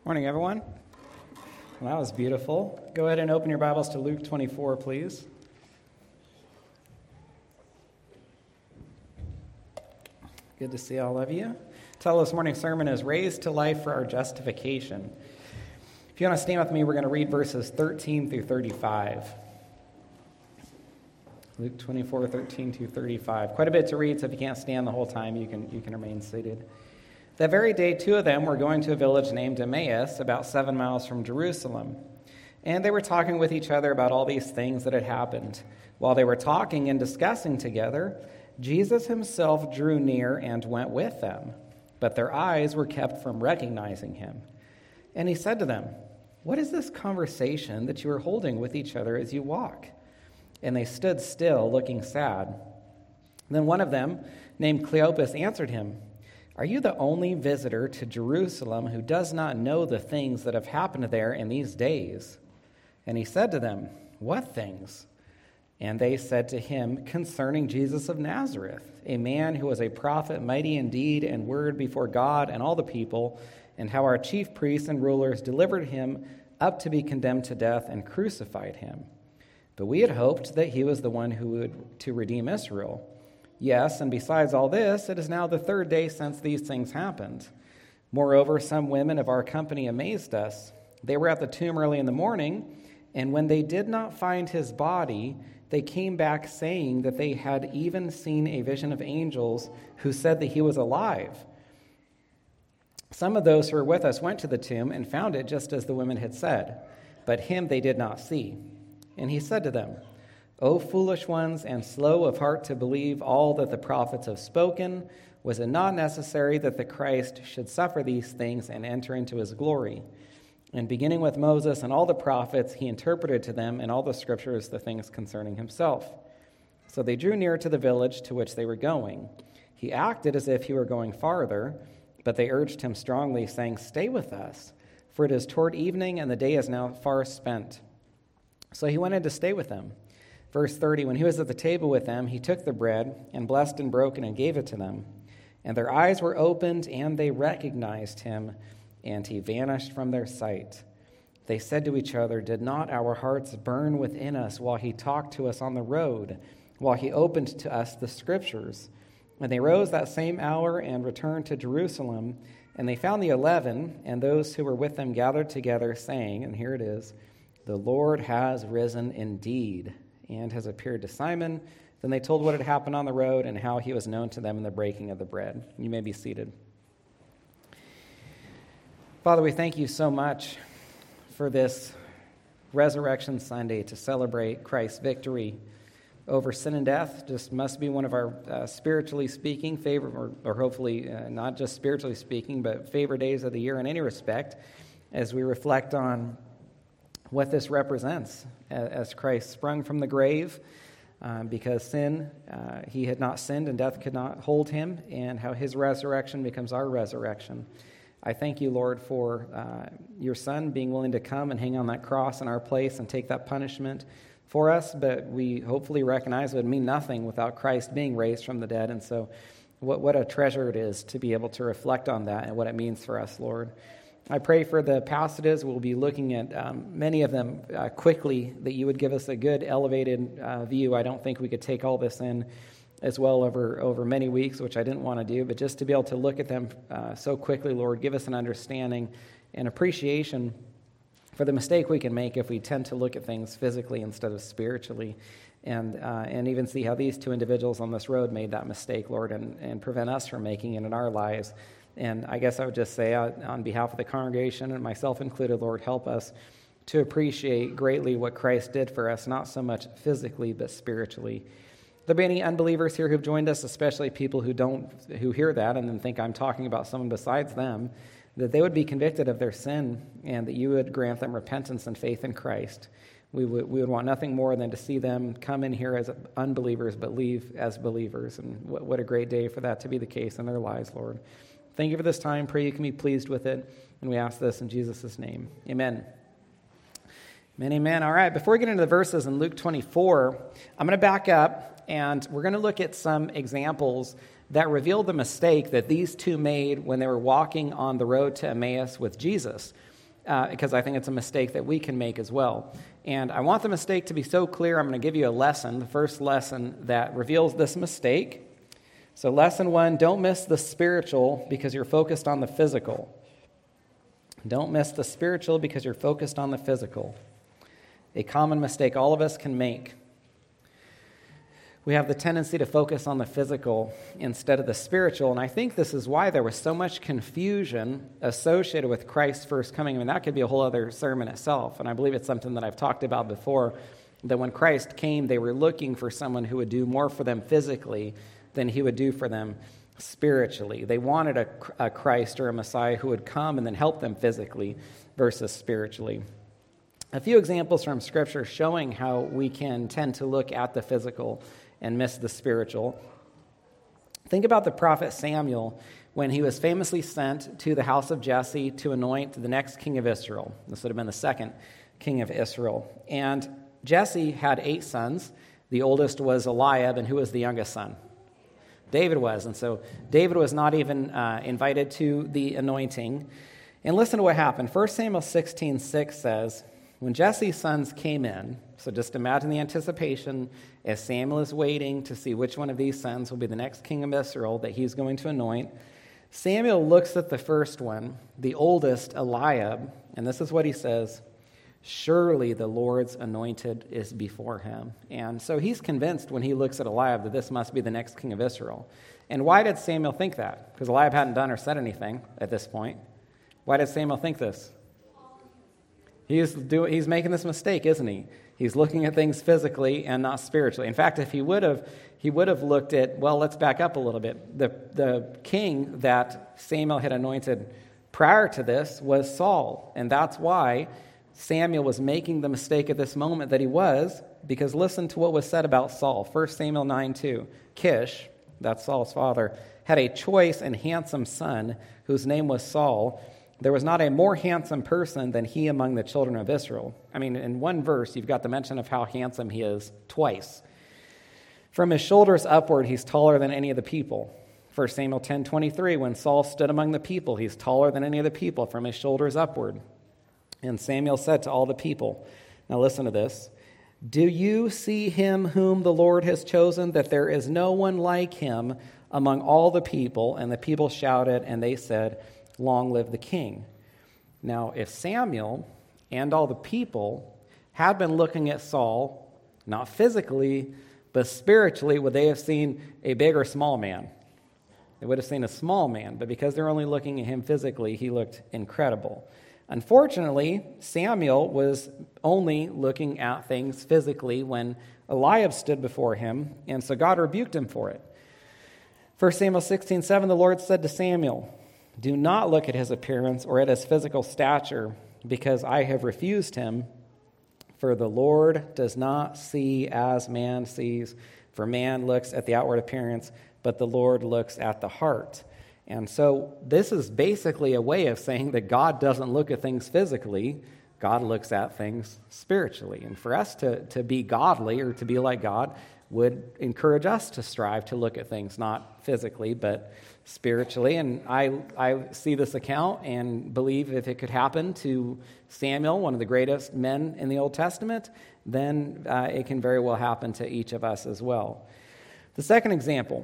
Morning, everyone. Well, that was beautiful. Go ahead and open your Bibles to Luke 24, please. Good to see all of you. Title of this morning's sermon is Raised to Life for Our Justification. If you want to stand with me, we're going to read verses 13 through 35. Luke 24, 13 through 35. Quite a bit to read, so if you can't stand the whole time, you can remain seated. That very day, two of them were going to a village named Emmaus, about 7 miles from Jerusalem. And they were talking with each other about all these things that had happened. While they were talking and discussing together, Jesus himself drew near and went with them. But their eyes were kept from recognizing him. And he said to them, "What is this conversation that you are holding with each other as you walk?" And they stood still, looking sad. Then one of them, named Cleopas, answered him, "Are you the only visitor to Jerusalem who does not know the things that have happened there in these days?" And he said to them, "What things?" And they said to him, "Concerning Jesus of Nazareth, a man who was a prophet, mighty in deed and word before God and all the people, and how our chief priests and rulers delivered him up to be condemned to death and crucified him. But we had hoped that he was the one who would to redeem Israel. Yes, and besides all this, it is now the third day since these things happened. Moreover, some women of our company amazed us. They were at the tomb early in the morning, and when they did not find his body, they came back saying that they had even seen a vision of angels who said that he was alive. Some of those who were with us went to the tomb and found it just as the women had said, but him they did not see. And he said to them, 'O foolish ones, and slow of heart to believe all that the prophets have spoken, was it not necessary that the Christ should suffer these things and enter into his glory?' And beginning with Moses and all the prophets, he interpreted to them in all the scriptures the things concerning himself. So they drew near to the village to which they were going. He acted as if he were going farther, but they urged him strongly, saying, 'Stay with us, for it is toward evening, and the day is now far spent.' So he went in to stay with them. Verse 30, when he was at the table with them, he took the bread and blessed and broke it and gave it to them. And their eyes were opened, and they recognized him, and he vanished from their sight. They said to each other, 'Did not our hearts burn within us while he talked to us on the road, while he opened to us the scriptures?' And they rose that same hour and returned to Jerusalem. And they found the 11 and those who were with them gathered together, saying," and here it is, "The Lord has risen indeed, and has appeared to Simon." Then they told what had happened on the road and how he was known to them in the breaking of the bread. You may be seated. Father, we thank you so much for this Resurrection Sunday to celebrate Christ's victory over sin and death. Just must be one of our spiritually speaking favorite, or hopefully not just spiritually speaking, but favorite days of the year in any respect, as we reflect on what this represents as Christ sprung from the grave because he had not sinned and death could not hold him, and how his resurrection becomes our resurrection. I thank you, Lord, for your Son being willing to come and hang on that cross in our place and take that punishment for us, but we hopefully recognize it would mean nothing without Christ being raised from the dead, and so what a treasure it is to be able to reflect on that and what it means for us, Lord. I pray for the passages. We'll be looking at many of them quickly, that you would give us a good elevated view. I don't think we could take all this in as well over many weeks, which I didn't want to do, but just to be able to look at them so quickly, Lord, give us an understanding and appreciation for the mistake we can make if we tend to look at things physically instead of spiritually, and even see how these two individuals on this road made that mistake, Lord, and prevent us from making it in our lives. And I guess I would just say on behalf of the congregation, and myself included, Lord, help us to appreciate greatly what Christ did for us, not so much physically, but spiritually. There be any unbelievers here who've joined us, especially people who hear that and then think I'm talking about someone besides them, that they would be convicted of their sin and that you would grant them repentance and faith in Christ. We would want nothing more than to see them come in here as unbelievers but leave as believers. And what a great day for that to be the case in their lives, Lord. Thank you for this time. Pray you can be pleased with it. And we ask this in Jesus' name. Amen. Amen, amen. All right, before we get into the verses in Luke 24, I'm going to back up, and we're going to look at some examples that reveal the mistake that these two made when they were walking on the road to Emmaus with Jesus. because I think it's a mistake that we can make as well. And I want the mistake to be so clear, I'm going to give you a lesson, the first lesson that reveals this mistake. So lesson 1, don't miss the spiritual because you're focused on the physical. Don't miss the spiritual because you're focused on the physical. A common mistake all of us can make. We have the tendency to focus on the physical instead of the spiritual, and I think this is why there was so much confusion associated with Christ's first coming. I mean, that could be a whole other sermon itself, and I believe it's something that I've talked about before, that when Christ came, they were looking for someone who would do more for them physically than he would do for them spiritually. They wanted a Christ or a Messiah who would come and then help them physically versus spiritually. A few examples from Scripture showing how we can tend to look at the physical and miss the spiritual. Think about the prophet Samuel when he was famously sent to the house of Jesse to anoint the next king of Israel. This would have been the second king of Israel. And Jesse had 8 sons. The oldest was Eliab, and who was the youngest son? David was. And so David was not even invited to the anointing. And listen to what happened. 1 Samuel 16:6 says, when Jesse's sons came in, so just imagine the anticipation as Samuel is waiting to see which one of these sons will be the next king of Israel that he's going to anoint. Samuel looks at the first one, the oldest, Eliab, and this is what he says, surely the Lord's anointed is before him. And so he's convinced when he looks at Eliab that this must be the next king of Israel. And why did Samuel think that? Because Eliab hadn't done or said anything at this point. Why did Samuel think this? He's making this mistake, isn't he? He's looking at things physically and not spiritually. In fact, if he would have looked at, well, let's back up a little bit. The king that Samuel had anointed prior to this was Saul, and that's why Samuel was making the mistake at this moment that he was, because listen to what was said about Saul. 1 Samuel 9:2. Kish, that's Saul's father, had a choice and handsome son whose name was Saul. There was not a more handsome person than he among the children of Israel. I mean, in one verse, you've got the mention of how handsome he is twice. From his shoulders upward, he's taller than any of the people. 1 Samuel 10:23, when Saul stood among the people, he's taller than any of the people from his shoulders upward. And Samuel said to all the people, now listen to this, do you see him whom the Lord has chosen, that there is no one like him among all the people? And the people shouted, and they said, long live the king. Now, if Samuel and all the people had been looking at Saul, not physically, but spiritually, would they have seen a big or small man? They would have seen a small man, but because they're only looking at him physically, he looked incredible. Unfortunately, Samuel was only looking at things physically when Eliab stood before him, and so God rebuked him for it. 1 Samuel 16:7, the Lord said to Samuel, do not look at his appearance or at his physical stature, because I have refused him. For the Lord does not see as man sees. For man looks at the outward appearance, but the Lord looks at the heart. And so this is basically a way of saying that God doesn't look at things physically. God looks at things spiritually. And for us to be godly or to be like God would encourage us to strive to look at things not physically, but spiritually. And I see this account and believe if it could happen to Samuel, one of the greatest men in the Old Testament, then it can very well happen to each of us as well. The second example,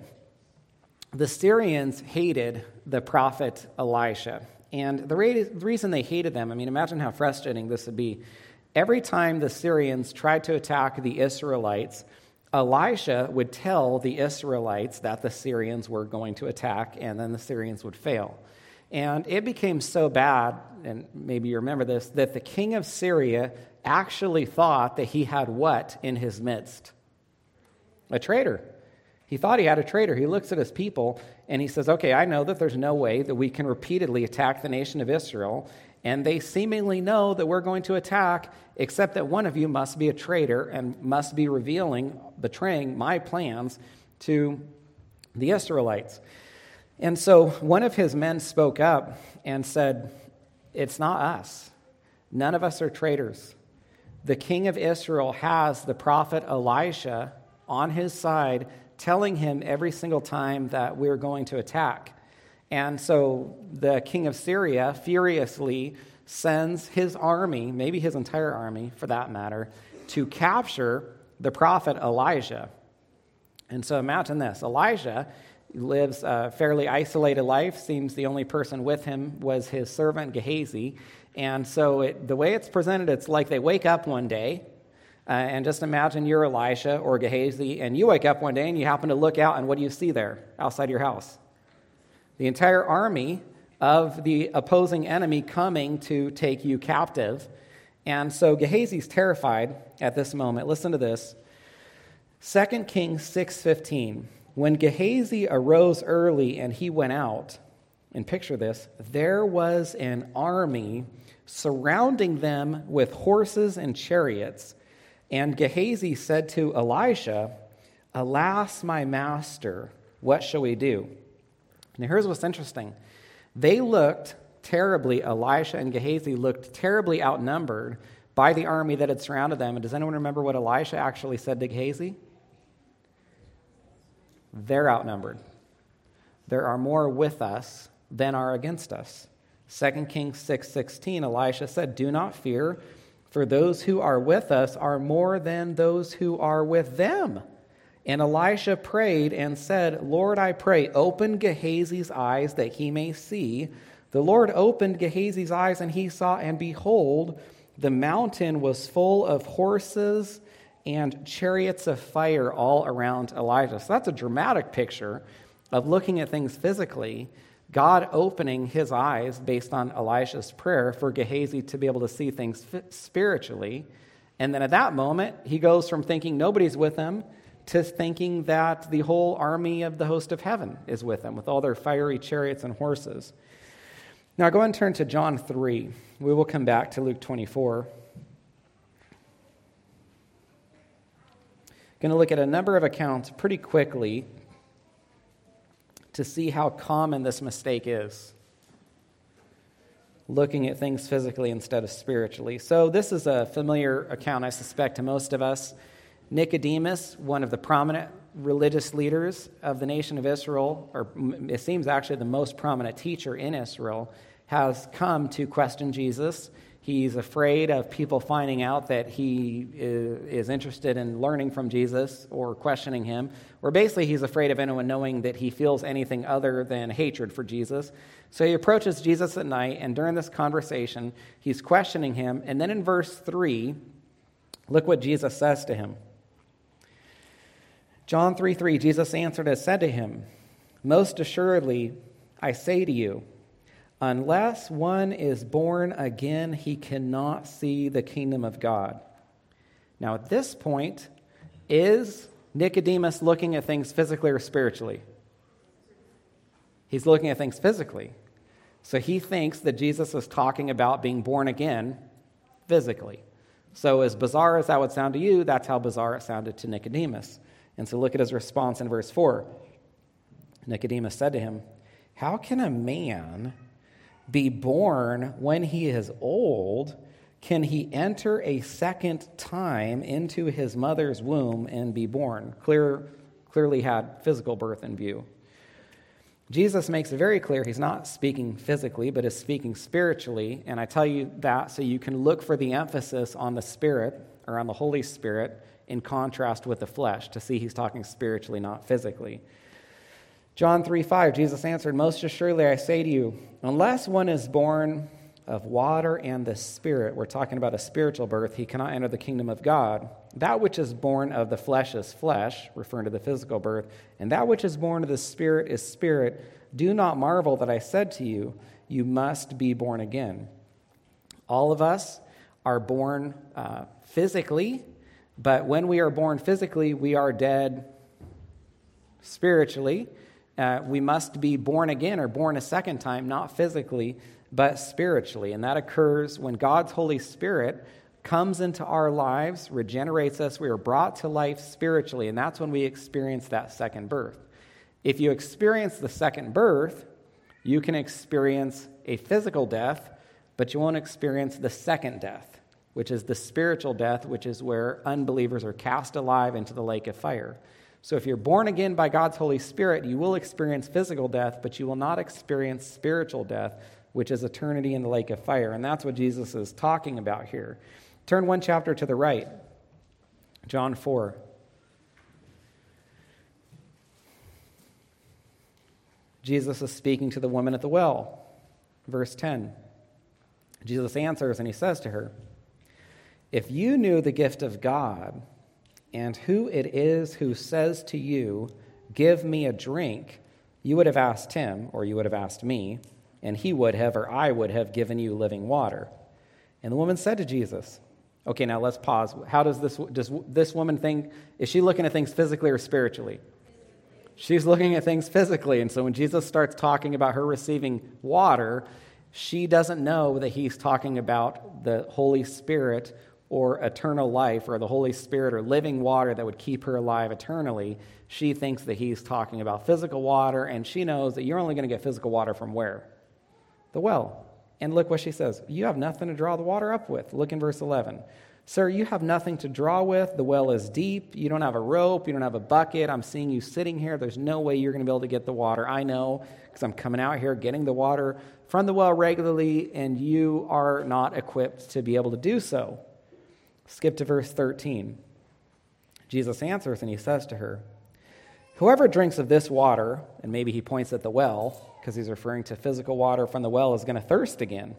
the Syrians hated the prophet Elisha. And the reason they hated them, I mean, imagine how frustrating this would be. Every time the Syrians tried to attack the Israelites, Elisha would tell the Israelites that the Syrians were going to attack, and then the Syrians would fail. And it became so bad, and maybe you remember this, that the king of Syria actually thought that he had what in his midst? A traitor. He thought he had a traitor. He looks at his people, and he says, okay, I know that there's no way that we can repeatedly attack the nation of Israel, and they seemingly know that we're going to attack, except that one of you must be a traitor and must be betraying my plans to the Israelites. And so one of his men spoke up and said, it's not us. None of us are traitors. The king of Israel has the prophet Elisha on his side, telling him every single time that we're going to attack. And so the king of Syria furiously sends his army, maybe his entire army for that matter, to capture the prophet Elijah. And so imagine this. Elijah lives a fairly isolated life. Seems the only person with him was his servant Gehazi. And so the way it's presented, it's like they wake up one day, and just imagine you're Elisha or Gehazi, and you wake up one day and you happen to look out, and what do you see there outside your house? The entire army of the opposing enemy coming to take you captive. And so Gehazi's terrified at this moment. Listen to this. 2 Kings 6:15. When Gehazi arose early and he went out, and picture this, there was an army surrounding them with horses and chariots. And Gehazi said to Elisha, "Alas, my master, what shall we do?" Now here's what's interesting. They looked terribly, Elisha and Gehazi looked terribly outnumbered by the army that had surrounded them. And does anyone remember what Elisha actually said to Gehazi? They're outnumbered. There are more with us than are against us. 2 Kings 6:16, Elisha said, "Do not fear, for those who are with us are more than those who are with them." And Elisha prayed and said, "Lord, I pray, open Gehazi's eyes that he may see." The Lord opened Gehazi's eyes, and he saw, and behold, the mountain was full of horses and chariots of fire all around Elijah. So that's a dramatic picture of looking at things physically, God opening his eyes based on Elisha's prayer for Gehazi to be able to see things spiritually. And then at that moment, he goes from thinking nobody's with him to thinking that the whole army of the host of heaven is with him, with all their fiery chariots and horses. Now go ahead and turn to John 3. We will come back to Luke 24. Going to look at a number of accounts pretty quickly to see how common this mistake is. Looking at things physically instead of spiritually. So this is a familiar account, I suspect, to most of us. Nicodemus, one of the prominent religious leaders of the nation of Israel, or it seems actually the most prominent teacher in Israel, has come to question Jesus. He's afraid of people finding out that he is interested in learning from Jesus or questioning him. Or basically, he's afraid of anyone knowing that he feels anything other than hatred for Jesus. So he approaches Jesus at night, and during this conversation, he's questioning him. And then in verse 3, look what Jesus says to him. John 3:3, Jesus answered and said to him, "Most assuredly, I say to you, unless one is born again, he cannot see the kingdom of God." Now, at this point, is Nicodemus looking at things physically or spiritually? He's looking at things physically. So he thinks that Jesus is talking about being born again physically. So as bizarre as that would sound to you, that's how bizarre it sounded to Nicodemus. And so look at his response in verse 4. Nicodemus said to him, "How can a man be born when he is old? Can he enter a second time into his mother's womb and be born?" Clearly had physical birth in view. Jesus makes it very clear he's not speaking physically, but is speaking spiritually. And I tell you that so you can look for the emphasis on the Spirit, or on the Holy Spirit, in contrast with the flesh, to see he's talking spiritually, not physically. John 3:5, Jesus answered, "Most assuredly I say to you, unless one is born of water and the Spirit," we're talking about a spiritual birth, "he cannot enter the kingdom of God. That which is born of the flesh is flesh," referring to the physical birth, "and that which is born of the Spirit is spirit. Do not marvel that I said to you, you must be born again." All of us are born physically, but when we are born physically, we are dead spiritually. We must be born again or born a second time, not physically, but spiritually. And that occurs when God's Holy Spirit comes into our lives, regenerates us. We are brought to life spiritually, and that's when we experience that second birth. If you experience the second birth, you can experience a physical death, but you won't experience the second death, which is the spiritual death, which is where unbelievers are cast alive into the lake of fire. So if you're born again by God's Holy Spirit, you will experience physical death, but you will not experience spiritual death, which is eternity in the lake of fire. And that's what Jesus is talking about here. Turn one chapter to the right, John 4. Jesus is speaking to the woman at the well. Verse 10. Jesus answers and he says to her, "If you knew the gift of God and who it is who says to you, 'Give me a drink,' you would have asked him, or you would have asked me, and he would have, or I would have given you living water." And the woman said to Jesus, okay, now let's pause. How does this woman think? Is she looking at things physically or spiritually? She's looking at things physically. And so when Jesus starts talking about her receiving water, she doesn't know that he's talking about the Holy Spirit or eternal life, or the Holy Spirit or living water that would keep her alive eternally. She thinks that he's talking about physical water, and she knows that you're only going to get physical water from where? The well. And look what she says. You have nothing to draw the water up with. Look in verse 11. Sir, you have nothing to draw with. The well is deep. You don't have a rope. You don't have a bucket. I'm seeing you sitting here. There's no way you're going to be able to get the water. I know, because I'm coming out here getting the water from the well regularly, and you are not equipped to be able to do so. Skip to verse 13. Jesus answers and he says to her, "Whoever drinks of this water," and maybe he points at the well, because he's referring to physical water from the well, "is going to thirst again.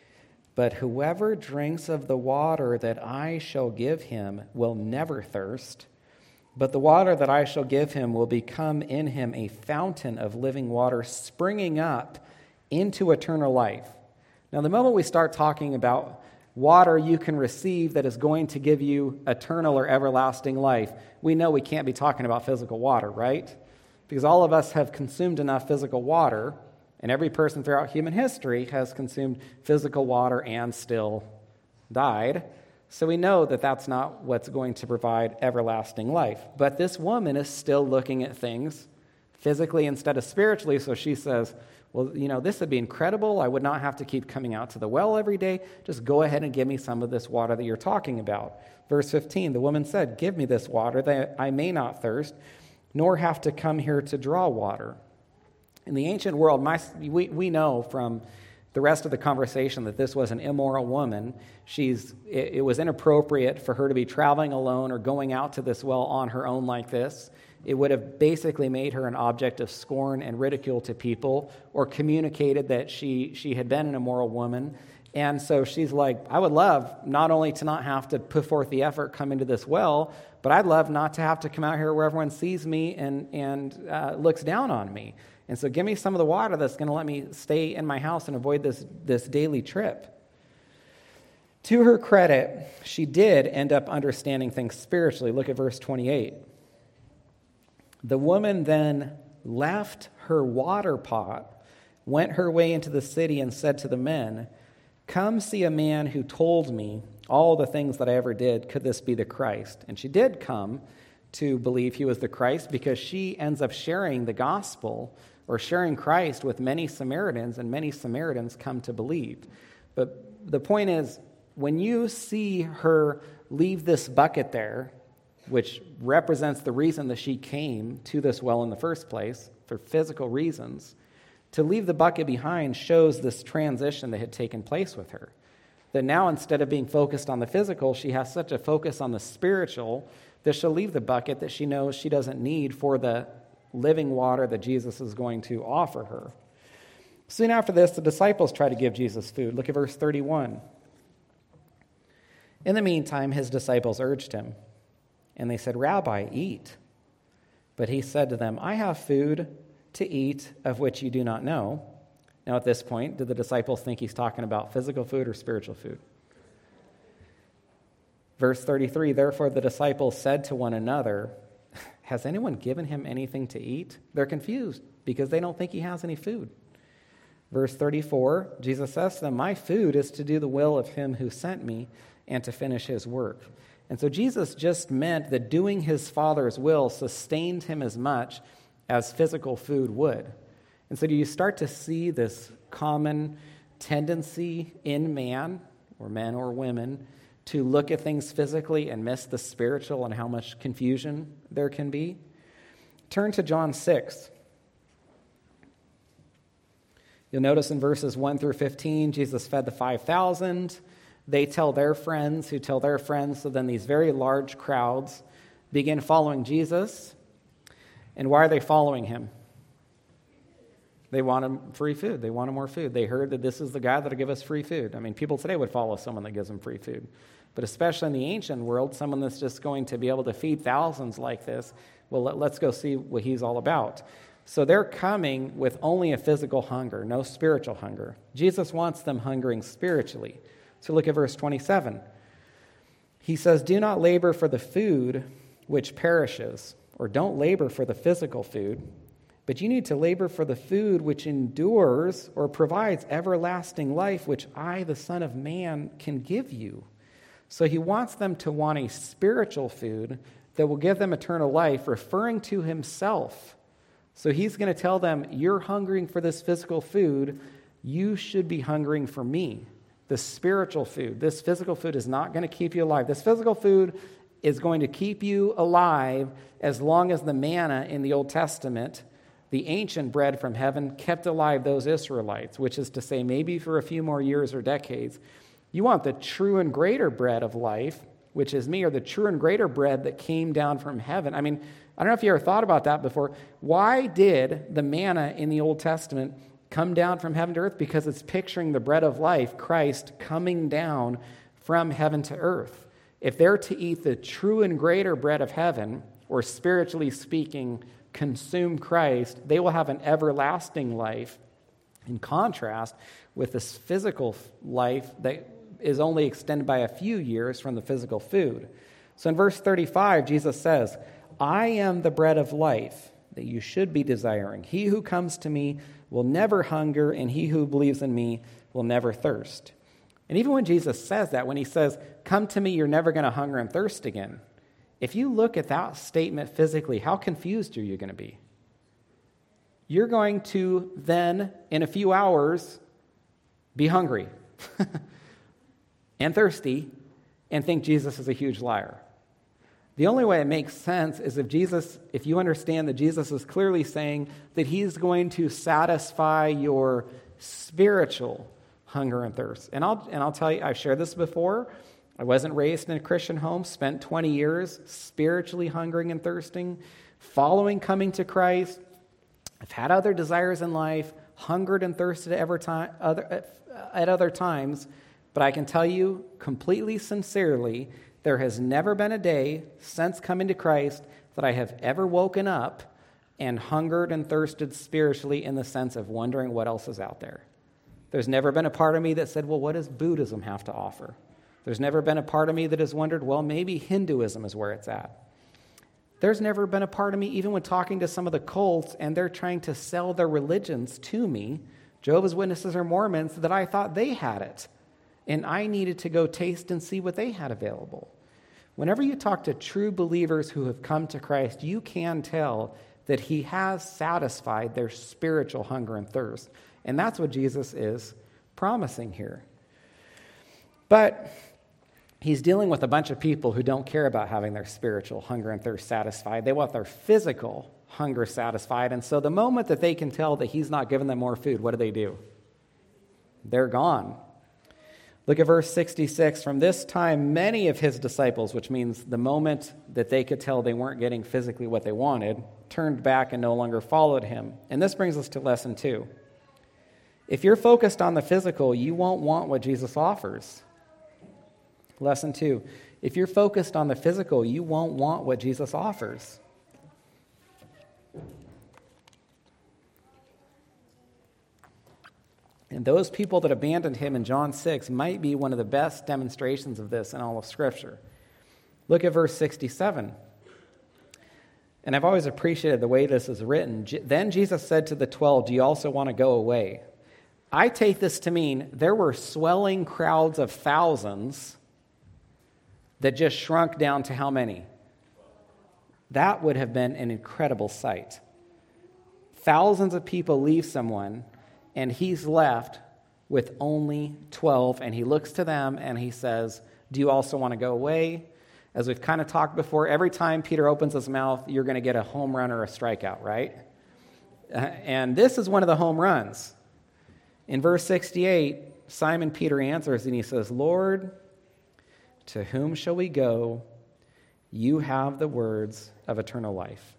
But whoever drinks of the water that I shall give him will never thirst. But the water that I shall give him will become in him a fountain of living water springing up into eternal life." Now, the moment we start talking about water you can receive that is going to give you eternal or everlasting life, we know we can't be talking about physical water, right? Because all of us have consumed enough physical water, and every person throughout human history has consumed physical water and still died. So we know that that's not what's going to provide everlasting life. But this woman is still looking at things physically instead of spiritually, so she says, well, this would be incredible. I would not have to keep coming out to the well every day. Just go ahead and give me some of this water that you're talking about. Verse 15, the woman said, "Give me this water that I may not thirst, nor have to come here to draw water." In the ancient world, we know from the rest of the conversation that this was an immoral woman. It was inappropriate for her to be traveling alone or going out to this well on her own like this. It would have basically made her an object of scorn and ridicule to people, or communicated that she had been an immoral woman. And so she's like, I would love not only to not have to put forth the effort coming to this well, but I'd love not to have to come out here where everyone sees me and looks down on me. And so give me some of the water that's going to let me stay in my house and avoid this daily trip. To her credit, she did end up understanding things spiritually. Look at verse 28. The woman then left her water pot, went her way into the city, and said to the men, "Come see a man who told me all the things that I ever did. Could this be the Christ?" And she did come to believe he was the Christ, because she ends up sharing the gospel, or sharing Christ, with many Samaritans, and many Samaritans come to believe. But the point is, when you see her leave this bucket there, which represents the reason that she came to this well in the first place, for physical reasons, to leave the bucket behind shows this transition that had taken place with her. That now, instead of being focused on the physical, she has such a focus on the spiritual that she'll leave the bucket that she knows she doesn't need for the living water that Jesus is going to offer her. Soon after this, the disciples try to give Jesus food. Look at verse 31. In the meantime, his disciples urged him, and they said, "Rabbi, eat." But he said to them, "I have food to eat of which you do not know." Now at this point, did the disciples think he's talking about physical food or spiritual food? Verse 33, therefore the disciples said to one another, "Has anyone given him anything to eat?" They're confused because they don't think he has any food. Verse 34, Jesus says to them, "My food is to do the will of him who sent me and to finish his work." And so Jesus just meant that doing his Father's will sustained him as much as physical food would. And so do you start to see this common tendency in man, or men or women, to look at things physically and miss the spiritual, and how much confusion there can be? Turn to John 6. You'll notice in verses 1 through 15, Jesus fed the 5,000. They tell their friends, who tell their friends, so then these very large crowds begin following Jesus. And why are they following him? They want him free food. They want him more food. They heard that this is the guy that'll give us free food. I mean, people today would follow someone that gives them free food. But especially in the ancient world, someone that's just going to be able to feed thousands like this, well, let's go see what he's all about. So they're coming with only a physical hunger, no spiritual hunger. Jesus wants them hungering spiritually. So look at verse 27. He says, do not labor for the food which perishes, or don't labor for the physical food, but you need to labor for the food which endures or provides everlasting life, which I, the Son of Man, can give you. So he wants them to want a spiritual food that will give them eternal life, referring to himself. So he's going to tell them, you're hungering for this physical food, you should be hungering for me, the spiritual food. This physical food is not going to keep you alive. This physical food is going to keep you alive as long as the manna in the Old Testament, the ancient bread from heaven, kept alive those Israelites, which is to say maybe for a few more years or decades. You want the true and greater bread of life, which is me, or the true and greater bread that came down from heaven. I mean, I don't know if you ever thought about that before. Why did the manna in the Old Testament come down from heaven to earth? Because it's picturing the bread of life, Christ, coming down from heaven to earth. If they're to eat the true and greater bread of heaven, or spiritually speaking, consume Christ, they will have an everlasting life, in contrast with this physical life that is only extended by a few years from the physical food. So in verse 35, Jesus says, I am the bread of life that you should be desiring. He who comes to me will never hunger, and he who believes in me will never thirst. And even when Jesus says that, when he says, come to me, you're never going to hunger and thirst again, if you look at that statement physically, how confused are you going to be? You're going to then, in a few hours, be hungry and thirsty and think Jesus is a huge liar. The only way it makes sense is if you understand that Jesus is clearly saying that he's going to satisfy your spiritual hunger and thirst. And I'll tell you, I've shared this before. I wasn't raised in a Christian home, spent 20 years spiritually hungering and thirsting, following coming to Christ. I've had other desires in life, hungered and thirsted at other times, but I can tell you completely sincerely, there has never been a day since coming to Christ that I have ever woken up and hungered and thirsted spiritually in the sense of wondering what else is out there. There's never been a part of me that said, well, what does Buddhism have to offer? There's never been a part of me that has wondered, well, maybe Hinduism is where it's at. There's never been a part of me, even when talking to some of the cults, and they're trying to sell their religions to me, Jehovah's Witnesses or Mormons, that I thought they had it. And I needed to go taste and see what they had available. Whenever you talk to true believers who have come to Christ, you can tell that he has satisfied their spiritual hunger and thirst. And that's what Jesus is promising here. But he's dealing with a bunch of people who don't care about having their spiritual hunger and thirst satisfied. They want their physical hunger satisfied. And so the moment that they can tell that he's not giving them more food, what do? They're gone. Look at verse 66. From this time, many of his disciples, which means the moment that they could tell they weren't getting physically what they wanted, turned back and no longer followed him. And this brings us to lesson 2. If you're focused on the physical, you won't want what Jesus offers. Lesson 2. If you're focused on the physical, you won't want what Jesus offers. And those people that abandoned him in John 6 might be one of the best demonstrations of this in all of Scripture. Look at verse 67. And I've always appreciated the way this is written. Then Jesus said to the 12, do you also want to go away? I take this to mean there were swelling crowds of thousands that just shrunk down to how many? That would have been an incredible sight. Thousands of people leave someone, and he's left with only 12, and he looks to them and he says, do you also want to go away? As we've kind of talked before, every time Peter opens his mouth, you're going to get a home run or a strikeout, right? And this is one of the home runs. In verse 68, Simon Peter answers and he says, Lord, to whom shall we go? You have the words of eternal life.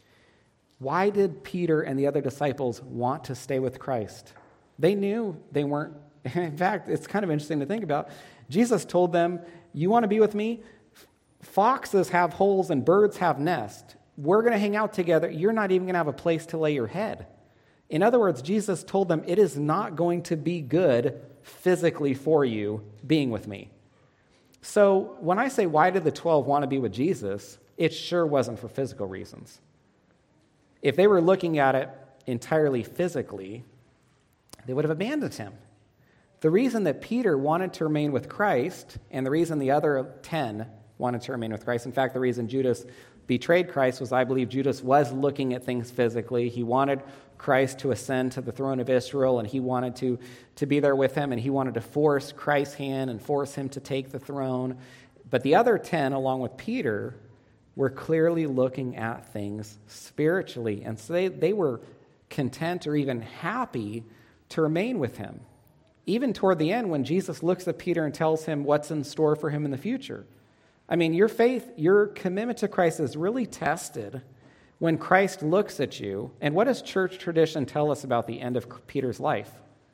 Why did Peter and the other disciples want to stay with Christ? They knew they weren't. In fact, it's kind of interesting to think about. Jesus told them, you want to be with me? Foxes have holes and birds have nests. We're going to hang out together. You're not even going to have a place to lay your head. In other words, Jesus told them, it is not going to be good physically for you being with me. So when I say, why did the 12 want to be with Jesus? It sure wasn't for physical reasons. If they were looking at it entirely physically, they would have abandoned him. The reason that Peter wanted to remain with Christ, and the reason the other 10 wanted to remain with Christ, in fact, the reason Judas betrayed Christ was, I believe, Judas was looking at things physically. He wanted Christ to ascend to the throne of Israel, and he wanted to be there with him, and he wanted to force Christ's hand and force him to take the throne. But the other 10, along with Peter, were clearly looking at things spiritually, and so they were content or even happy to remain with him. Even toward the end, when Jesus looks at Peter and tells him what's in store for him in the future. I mean, your faith, your commitment to Christ is really tested when Christ looks at you. And what does church tradition tell us about the end of Peter's life?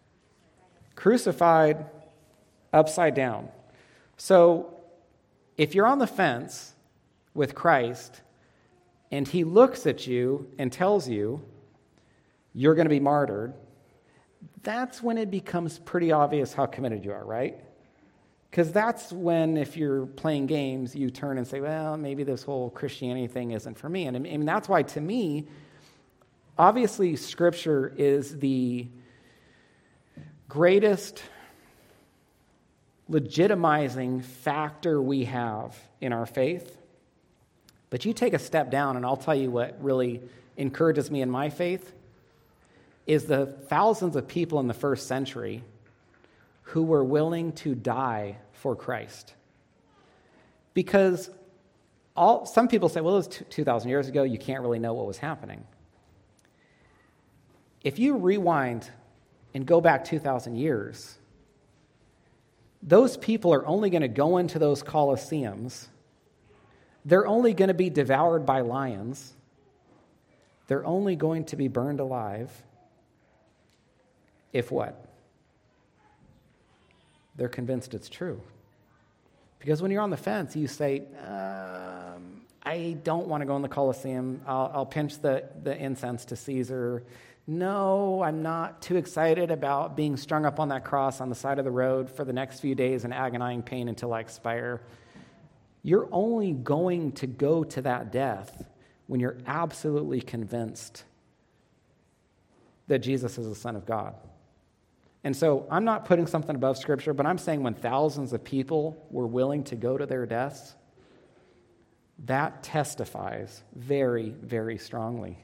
Crucified, upside down. So if you're on the fence with Christ and he looks at you and tells you you're going to be martyred, that's when it becomes pretty obvious how committed you are, right? Because that's when, if you're playing games, you turn and say, well, maybe this whole Christianity thing isn't for me. And that's why, to me, obviously, Scripture is the greatest legitimizing factor we have in our faith. But you take a step down, and I'll tell you what really encourages me in my faith is the thousands of people in the first century who were willing to die for Christ. Because some people say, well, it was 2,000 years ago, you can't really know what was happening. If you rewind and go back 2,000 years, those people are only going to go into those Colosseums. They're only going to be devoured by lions. They're only going to be burned alive. If what? They're convinced it's true. Because when you're on the fence, you say, I don't want to go in the Colosseum. I'll pinch the incense to Caesar. No, I'm not too excited about being strung up on that cross on the side of the road for the next few days in agonizing pain until I expire. You're only going to go to that death when you're absolutely convinced that Jesus is the Son of God. And so I'm not putting something above Scripture, but I'm saying when thousands of people were willing to go to their deaths, that testifies very, very strongly.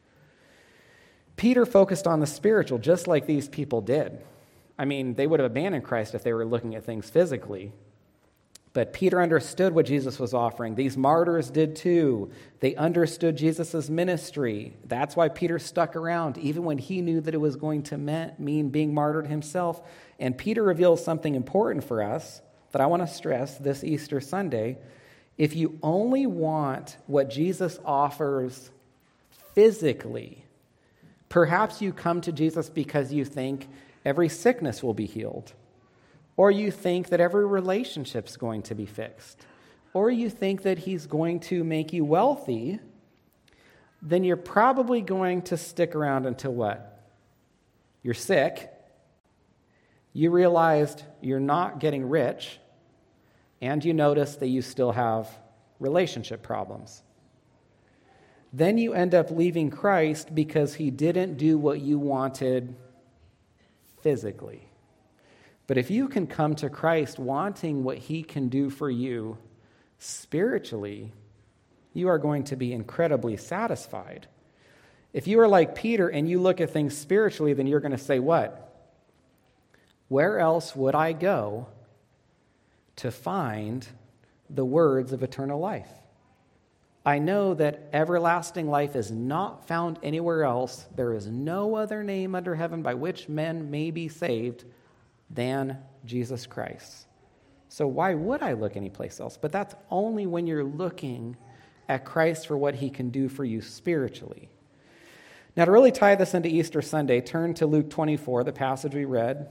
Peter focused on the spiritual, just like these people did. I mean, they would have abandoned Christ if they were looking at things physically. But Peter understood what Jesus was offering. These martyrs did too. They understood Jesus' ministry. That's why Peter stuck around, even when he knew that it was going to mean being martyred himself. And Peter reveals something important for us that I want to stress this Easter Sunday. If you only want what Jesus offers physically, perhaps you come to Jesus because you think every sickness will be healed. Or you think that every relationship's going to be fixed. Or you think that he's going to make you wealthy, then you're probably going to stick around until what? You're sick, you realized you're not getting rich, and you notice that you still have relationship problems. Then you end up leaving Christ because he didn't do what you wanted physically. But if you can come to Christ wanting what he can do for you spiritually, you are going to be incredibly satisfied. If you are like Peter and you look at things spiritually, then you're going to say, what? Where else would I go to find the words of eternal life? I know that everlasting life is not found anywhere else. There is no other name under heaven by which men may be saved than Jesus Christ. So why would I look anyplace else? But that's only when you're looking at Christ for what he can do for you spiritually. Now, to really tie this into Easter Sunday, turn to Luke 24, the passage we read,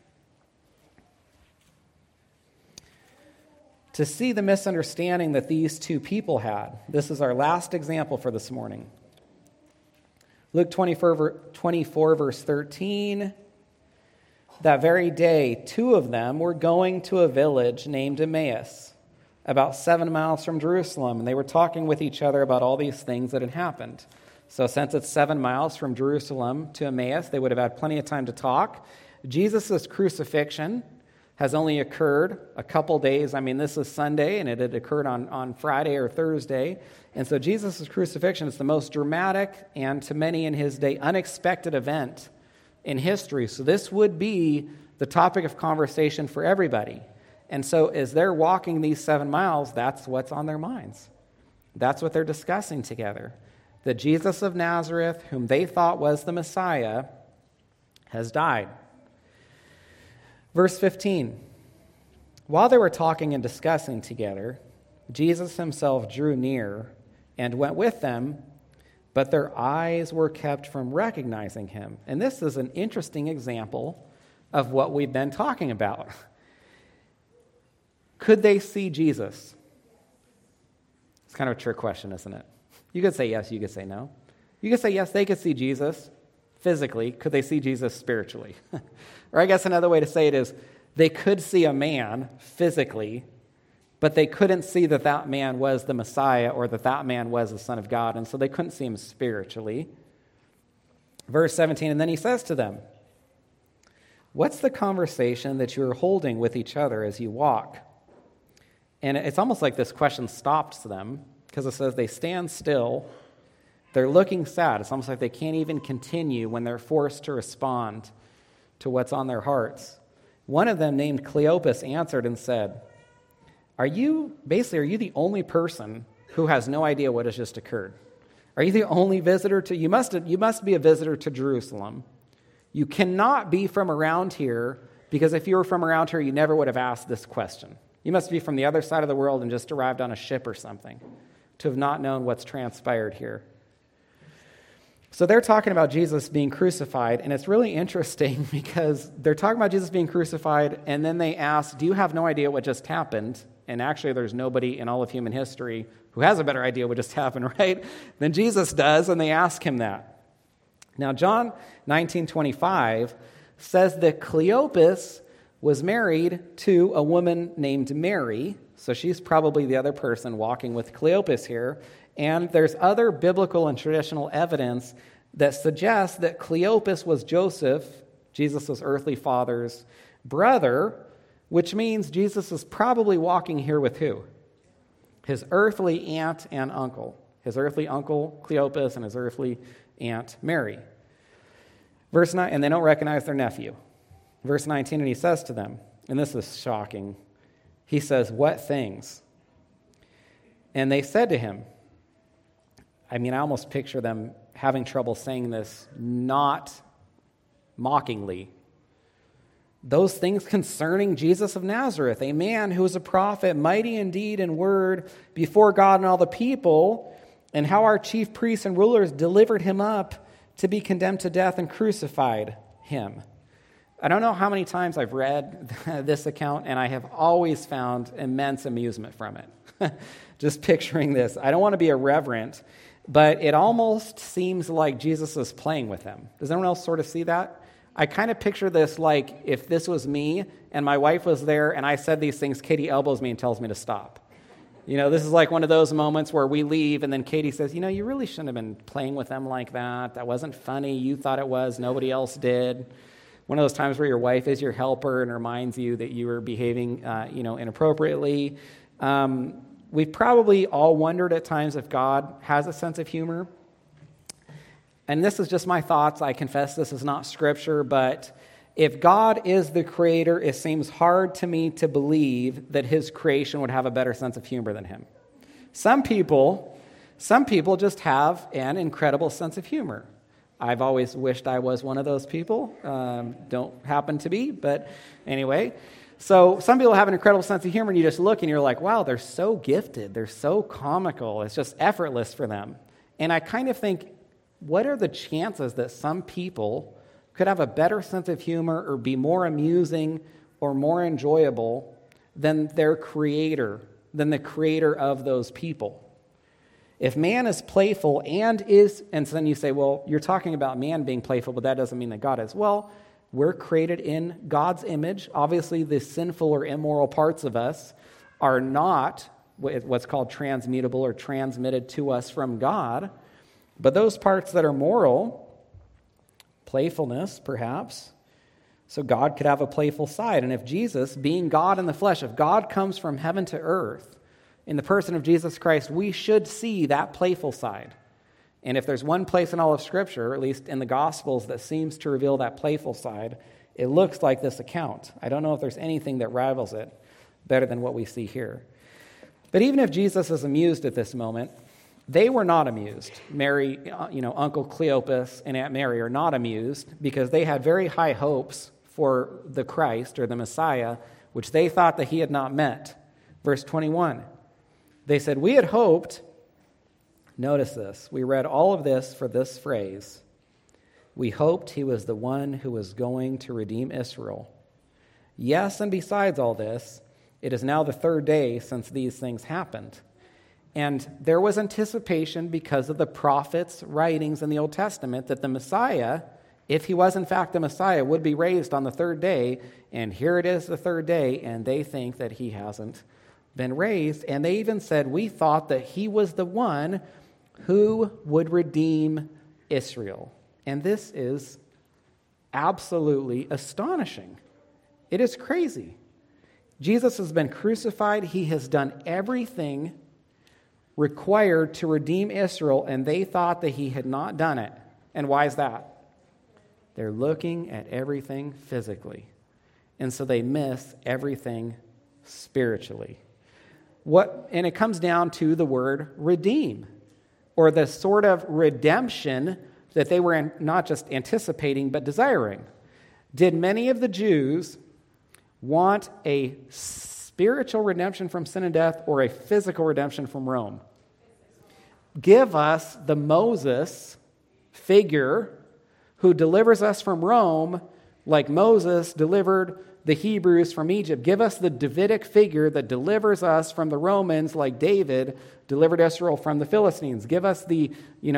to see the misunderstanding that these two people had. This is our last example for this morning. Luke 24, verse 13. That very day, two of them were going to a village named Emmaus, about 7 miles from Jerusalem, and they were talking with each other about all these things that had happened. So since it's 7 miles from Jerusalem to Emmaus, they would have had plenty of time to talk. Jesus' crucifixion has only occurred a couple days. I mean, this is Sunday, and it had occurred on Friday or Thursday. And so Jesus' crucifixion is the most dramatic and, to many in his day, unexpected event in history. So this would be the topic of conversation for everybody. And so as they're walking these 7 miles, that's what's on their minds. That's what they're discussing together. That Jesus of Nazareth, whom they thought was the Messiah, has died. Verse 15. While they were talking and discussing together, Jesus himself drew near and went with them, but their eyes were kept from recognizing him. And this is an interesting example of what we've been talking about. Could they see Jesus? It's kind of a trick question, isn't it? You could say yes, you could say no. You could say yes, they could see Jesus physically. Could they see Jesus spiritually? Or I guess another way to say it is, they could see a man physically, but they couldn't see that that man was the Messiah or that that man was the Son of God, and so they couldn't see him spiritually. Verse 17, and then he says to them, what's the conversation that you're holding with each other as you walk? And it's almost like this question stops them, because it says they stand still. They're looking sad. It's almost like they can't even continue when they're forced to respond to what's on their hearts. One of them, named Cleopas, answered and said, Are you the only person who has no idea what has just occurred? Are you the only visitor to, you must be a visitor to Jerusalem. You cannot be from around here, because if you were from around here, you never would have asked this question. You must be from the other side of the world and just arrived on a ship or something to have not known what's transpired here. So they're talking about Jesus being crucified, and it's really interesting because they're talking about Jesus being crucified, and then they ask, do you have no idea what just happened? And actually, there's nobody in all of human history who has a better idea what just happened, right? Than Jesus does, and they ask him that. Now, John 19:25 says that Cleopas was married to a woman named Mary, so she's probably the other person walking with Cleopas here. And there's other biblical and traditional evidence that suggests that Cleopas was Joseph, Jesus' earthly father's brother, which means Jesus is probably walking here with who? His earthly aunt and uncle. His earthly uncle, Cleopas, and his earthly aunt, Mary. Verse 9, and they don't recognize their nephew. Verse 19, and he says to them, and this is shocking, he says, what things? And they said to him, I almost picture them having trouble saying this not mockingly. Those things concerning Jesus of Nazareth, a man who was a prophet, mighty in deed and word before God and all the people, and how our chief priests and rulers delivered him up to be condemned to death and crucified him. I don't know how many times I've read this account, and I have always found immense amusement from it. Just picturing this. I don't want to be irreverent, but it almost seems like Jesus is playing with them. Does anyone else sort of see that? I kind of picture this like if this was me and my wife was there and I said these things, Katie elbows me and tells me to stop. This is like one of those moments where we leave and then Katie says, you really shouldn't have been playing with them like that. That wasn't funny. You thought it was. Nobody else did. One of those times where your wife is your helper and reminds you that you were behaving, inappropriately. We've probably all wondered at times if God has a sense of humor. And this is just my thoughts. I confess this is not scripture, but if God is the creator, it seems hard to me to believe that his creation would have a better sense of humor than him. Some people some people just have an incredible sense of humor. I've always wished I was one of those people. Don't happen to be, but anyway. So some people have an incredible sense of humor, and you just look and you're like, wow, they're so gifted. They're so comical. It's just effortless for them. And I kind of think, what are the chances that some people could have a better sense of humor or be more amusing or more enjoyable than their creator, than the creator of those people? If man is playful and then you say, well, you're talking about man being playful, but that doesn't mean that God is. Well, we're created in God's image. Obviously, the sinful or immoral parts of us are not what's called transmutable or transmitted to us from God. But those parts that are moral, playfulness perhaps, so God could have a playful side. And if Jesus, being God in the flesh, if God comes from heaven to earth in the person of Jesus Christ, we should see that playful side. And if there's one place in all of Scripture, at least in the Gospels, that seems to reveal that playful side, it looks like this account. I don't know if there's anything that rivals it better than what we see here. But even if Jesus is amused at this moment, they were not amused. Mary, Uncle Cleopas and Aunt Mary are not amused because they had very high hopes for the Christ or the Messiah, which they thought that he had not met. Verse 21, they said, we had hoped. Notice this. We read all of this for this phrase. We hoped he was the one who was going to redeem Israel. Yes, and besides all this, it is now the third day since these things happened. And there was anticipation because of the prophets' writings in the Old Testament that the Messiah, if he was in fact the Messiah, would be raised on the third day. And here it is the third day, and they think that he hasn't been raised. And they even said, we thought that he was the one who would redeem Israel. And this is absolutely astonishing. It is crazy. Jesus has been crucified. He has done everything required to redeem Israel, and they thought that he had not done it. And why is that? They're looking at everything physically, and so they miss everything spiritually. And it comes down to the word redeem, or the sort of redemption that they were not just anticipating, but desiring. Did many of the Jews want a spiritual redemption from sin and death or a physical redemption from Rome? Give us the Moses figure who delivers us from Rome like Moses delivered the Hebrews from Egypt. Give us the Davidic figure that delivers us from the Romans like David delivered Israel from the Philistines. Give us the,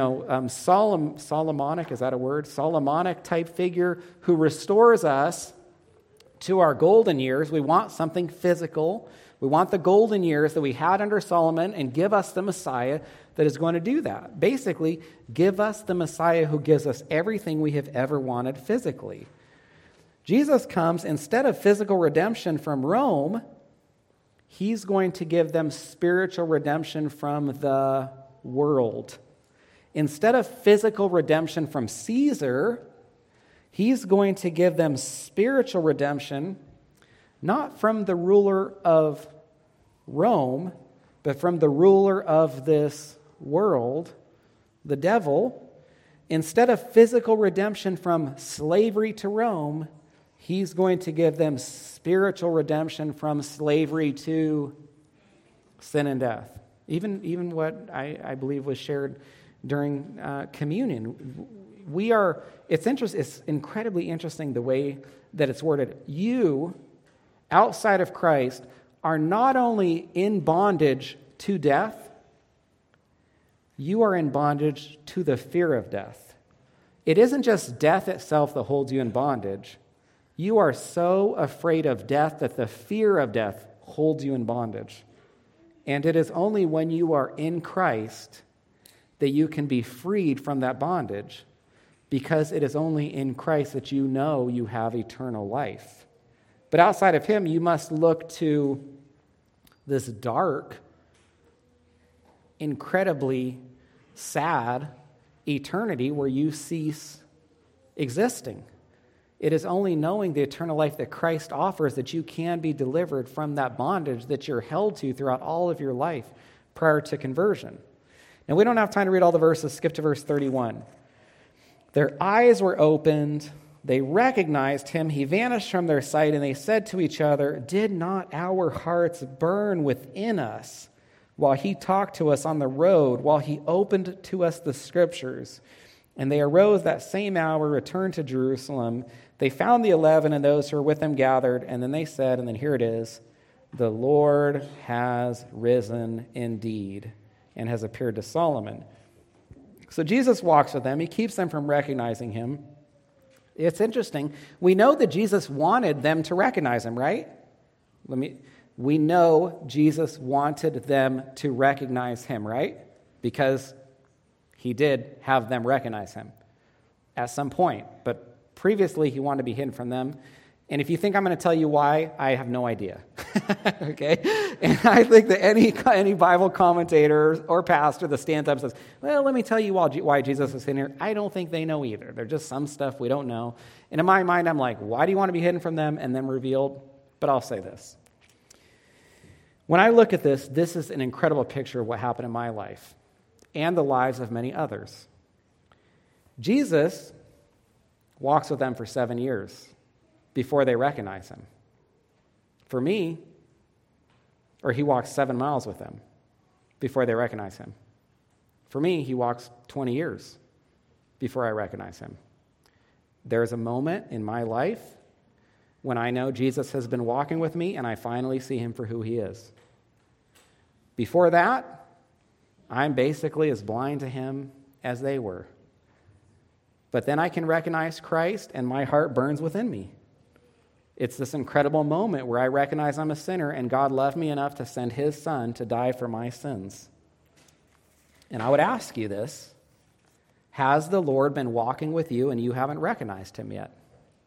Solomonic, is that a word? Solomonic type figure who restores us to our golden years. We want something physical. We want the golden years that we had under Solomon, and give us the Messiah that is going to do that. Basically, give us the Messiah who gives us everything we have ever wanted physically. Jesus comes, instead of physical redemption from Rome, he's going to give them spiritual redemption from the world. Instead of physical redemption from Caesar, he's going to give them spiritual redemption, not from the ruler of Rome, but from the ruler of this world, the devil. Instead of physical redemption from slavery to Rome, he's going to give them spiritual redemption from slavery to sin and death. Even what I believe was shared during communion. It's incredibly interesting the way that it's worded. You, outside of Christ, are not only in bondage to death, you are in bondage to the fear of death. It isn't just death itself that holds you in bondage. You are so afraid of death that the fear of death holds you in bondage. And it is only when you are in Christ that you can be freed from that bondage, because it is only in Christ that you know you have eternal life. But outside of him, you must look to this dark, incredibly sad eternity where you cease existing. It is only knowing the eternal life that Christ offers that you can be delivered from that bondage that you're held to throughout all of your life prior to conversion. And we don't have time to read all the verses. Skip to verse 31. Their eyes were opened. They recognized him. He vanished from their sight, and they said to each other, "Did not our hearts burn within us while he talked to us on the road, while he opened to us the Scriptures?" And they arose that same hour, returned to Jerusalem. They found the 11 and those who were with them gathered, and then they said, and then here it is, "The Lord has risen indeed and has appeared to Solomon." So Jesus walks with them. He keeps them from recognizing him. It's interesting. We know that Jesus wanted them to recognize him, right? We know Jesus wanted them to recognize him, right? Because he did have them recognize him at some point. But previously, he wanted to be hidden from them. And if you think I'm going to tell you why, I have no idea. Okay? And I think that any Bible commentator or pastor that stands up and says, "Well, let me tell you why Jesus is hidden here," I don't think they know either. There's just some stuff we don't know. And in my mind, I'm like, why do you want to be hidden from them and then revealed? But I'll say this. When I look at this, this is an incredible picture of what happened in my life and the lives of many others. Jesus walks with them for 7 years before they recognize him. For me, or he walks 7 miles with them before they recognize him. For me, he walks 20 years before I recognize him. There's a moment in my life when I know Jesus has been walking with me and I finally see him for who he is. Before that, I'm basically as blind to him as they were. But then I can recognize Christ and my heart burns within me. It's this incredible moment where I recognize I'm a sinner and God loved me enough to send his son to die for my sins. And I would ask you this: has the Lord been walking with you and you haven't recognized him yet?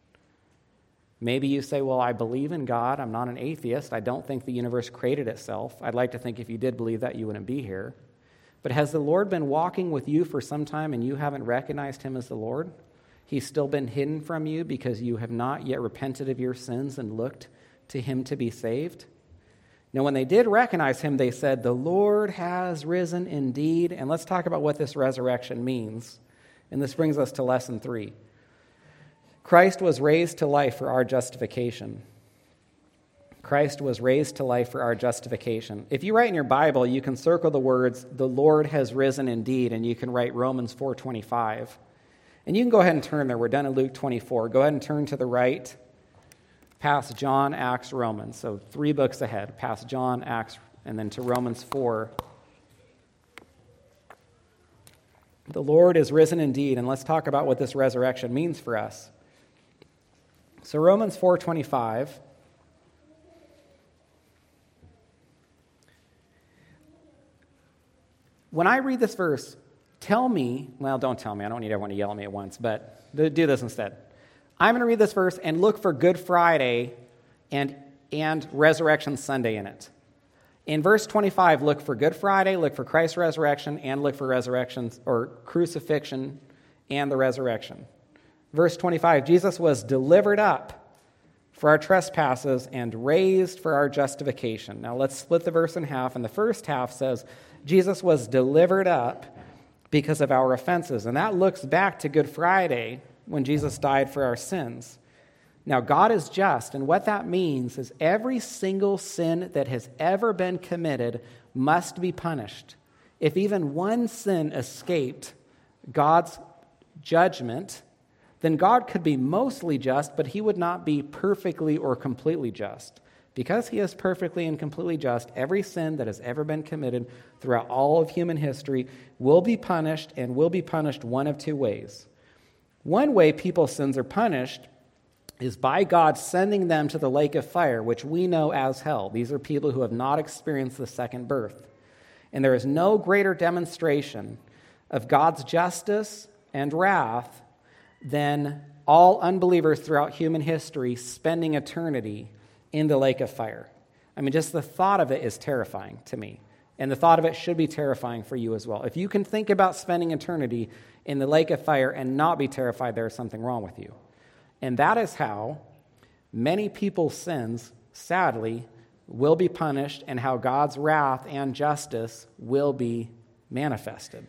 Maybe you say, "Well, I believe in God. I'm not an atheist. I don't think the universe created itself." I'd like to think if you did believe that, you wouldn't be here. But has the Lord been walking with you for some time and you haven't recognized him as the Lord? He's still been hidden from you because you have not yet repented of your sins and looked to him to be saved? Now, when they did recognize him, they said, "The Lord has risen indeed." And let's talk about what this resurrection means. And this brings us to lesson 3. Christ was raised to life for our justification. Christ was raised to life for our justification. If you write in your Bible, you can circle the words, "The Lord has risen indeed," and you can write Romans 4:25. And you can go ahead and turn there. We're done in Luke 24. Go ahead and turn to the right, past John, Acts, Romans. So 3 books ahead, past John, Acts, and then to Romans 4. The Lord is risen indeed, and let's talk about what this resurrection means for us. So Romans 4:25. When I read this verse, don't tell me, I don't need everyone to yell at me at once, but do this instead. I'm going to read this verse and look for Good Friday and Resurrection Sunday in it. In verse 25, look for Good Friday, look for Christ's resurrection, and look for resurrection or crucifixion and the resurrection. Verse 25, Jesus was delivered up for our trespasses and raised for our justification. Now let's split the verse in half, and the first half says, Jesus was delivered up because of our offenses. And that looks back to Good Friday when Jesus died for our sins. Now, God is just, and what that means is every single sin that has ever been committed must be punished. If even one sin escaped God's judgment, then God could be mostly just, but he would not be perfectly or completely just. Because he is perfectly and completely just, every sin that has ever been committed throughout all of human history will be punished, and will be punished one of 2 ways. One way people's sins are punished is by God sending them to the lake of fire, which we know as hell. These are people who have not experienced the second birth. And there is no greater demonstration of God's justice and wrath than all unbelievers throughout human history spending eternity in the lake of fire. I mean, just the thought of it is terrifying to me. And the thought of it should be terrifying for you as well. If you can think about spending eternity in the lake of fire and not be terrified, there is something wrong with you. And that is how many people's sins, sadly, will be punished, and how God's wrath and justice will be manifested.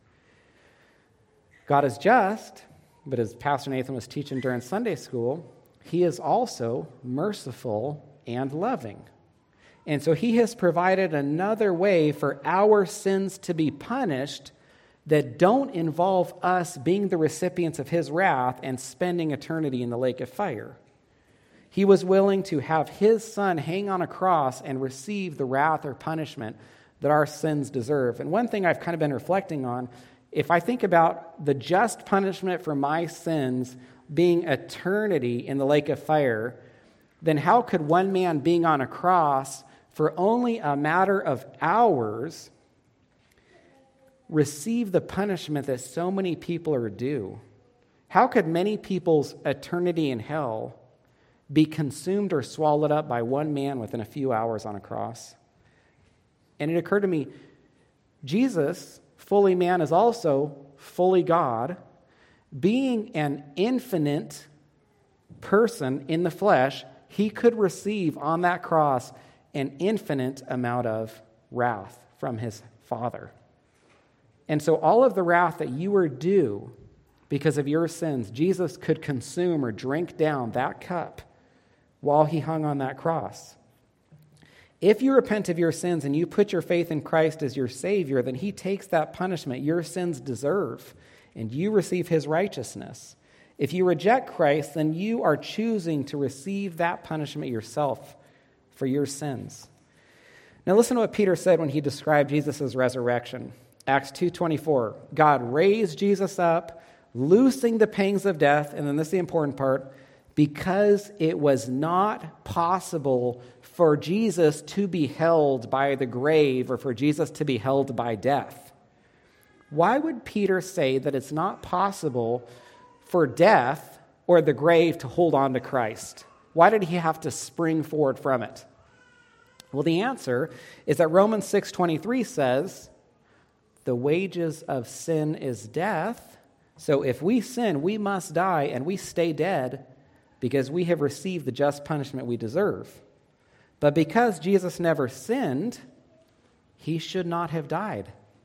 God is just, but as Pastor Nathan was teaching during Sunday school, he is also merciful and loving. And so he has provided another way for our sins to be punished that don't involve us being the recipients of his wrath and spending eternity in the lake of fire. He was willing to have his son hang on a cross and receive the wrath or punishment that our sins deserve. And one thing I've kind of been reflecting on, if I think about the just punishment for my sins being eternity in the lake of fire, then how could one man being on a cross for only a matter of hours receive the punishment that so many people are due? How could many people's eternity in hell be consumed or swallowed up by one man within a few hours on a cross? And it occurred to me, Jesus, fully man, is also fully God. Being an infinite person in the flesh, he could receive on that cross an infinite amount of wrath from his Father. And so all of the wrath that you were due because of your sins, Jesus could consume or drink down that cup while he hung on that cross. If you repent of your sins and you put your faith in Christ as your Savior, then he takes that punishment your sins deserve, and you receive his righteousness. If you reject Christ, then you are choosing to receive that punishment yourself for your sins. Now listen to what Peter said when he described Jesus' resurrection. Acts 2:24, God raised Jesus up, loosing the pangs of death, and then this is the important part, because it was not possible for Jesus to be held by the grave or for Jesus to be held by death. Why would Peter say that it's not possible for death or the grave to hold on to Christ? Why did he have to spring forward from it? Well, the answer is that Romans 6:23 says, the wages of sin is death. So if we sin, we must die and we stay dead because we have received the just punishment we deserve. But because Jesus never sinned, he should not have died.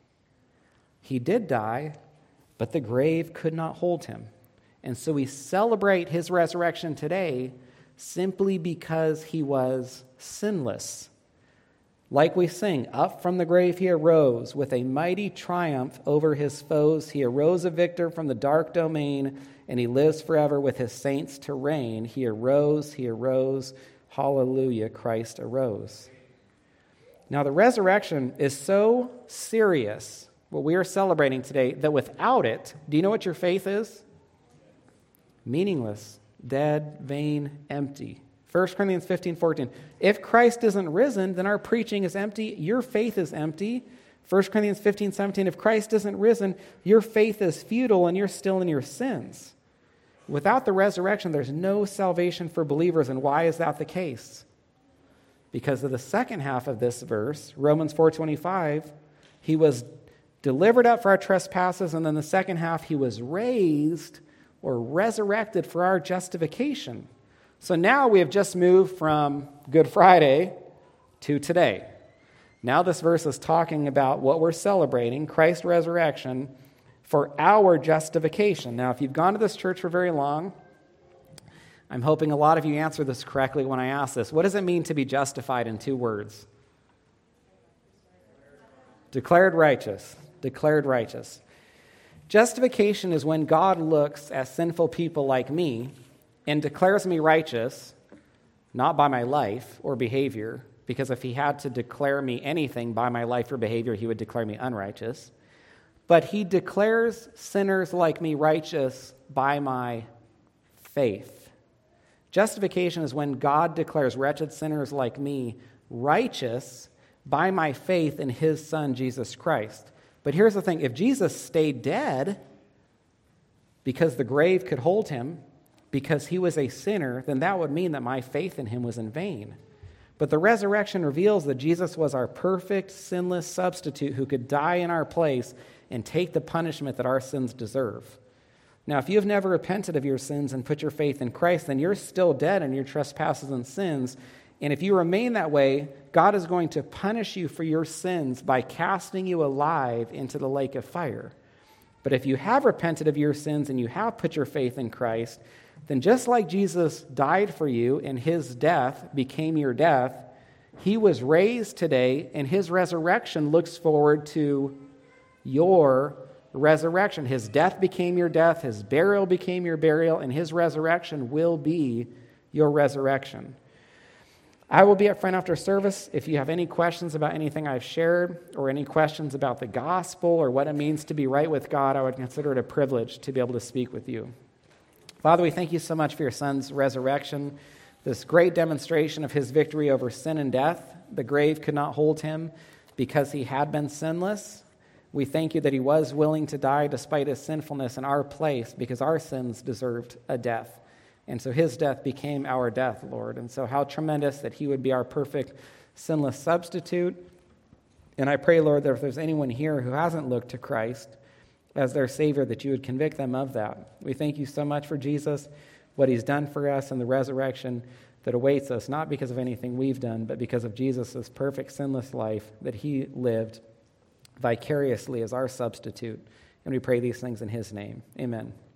He did die, but the grave could not hold him. And so we celebrate his resurrection today simply because he was sinless. Like we sing, up from the grave he arose with a mighty triumph over his foes. He arose a victor from the dark domain, and he lives forever with his saints to reign. He arose, hallelujah, Christ arose. Now the resurrection is so serious, what we are celebrating today, that without it, do you know what your faith is? Meaningless, dead, vain, empty. 1 Corinthians 15:14. If Christ isn't risen, then our preaching is empty. Your faith is empty. 1 Corinthians 15:17. If Christ isn't risen, your faith is futile and you're still in your sins. Without the resurrection, there's no salvation for believers. And why is that the case? Because of the second half of this verse, Romans 4:25, he was delivered up for our trespasses, and then the second half, he was raised or resurrected for our justification. So now we have just moved from Good Friday to today. Now this verse is talking about what we're celebrating, Christ's resurrection, for our justification. Now, if you've gone to this church for very long, I'm hoping a lot of you answer this correctly when I ask this. What does it mean to be justified in 2 words? Declared righteous. Declared righteous. Justification is when God looks at sinful people like me and declares me righteous, not by my life or behavior, because if he had to declare me anything by my life or behavior, he would declare me unrighteous. But he declares sinners like me righteous by my faith. Justification is when God declares wretched sinners like me righteous by my faith in his Son, Jesus Christ. But here's the thing. If Jesus stayed dead because the grave could hold him, because he was a sinner, then that would mean that my faith in him was in vain. But the resurrection reveals that Jesus was our perfect, sinless substitute who could die in our place and take the punishment that our sins deserve. Now, if you have never repented of your sins and put your faith in Christ, then you're still dead in your trespasses and sins. And if you remain that way, God is going to punish you for your sins by casting you alive into the lake of fire. But if you have repented of your sins and you have put your faith in Christ, then just like Jesus died for you and his death became your death, he was raised today, and his resurrection looks forward to your resurrection. His death became your death, his burial became your burial, and his resurrection will be your resurrection. I will be up front after service. If you have any questions about anything I've shared or any questions about the gospel or what it means to be right with God, I would consider it a privilege to be able to speak with you. Father, we thank you so much for your son's resurrection, this great demonstration of his victory over sin and death. The grave could not hold him because he had been sinless. We thank you that he was willing to die despite his sinfulness in our place because our sins deserved a death. And so his death became our death, Lord. And so how tremendous that he would be our perfect, sinless substitute. And I pray, Lord, that if there's anyone here who hasn't looked to Christ as their Savior, that you would convict them of that. We thank you so much for Jesus, what he's done for us, and the resurrection that awaits us, not because of anything we've done, but because of Jesus' perfect, sinless life that he lived vicariously as our substitute. And we pray these things in his name. Amen.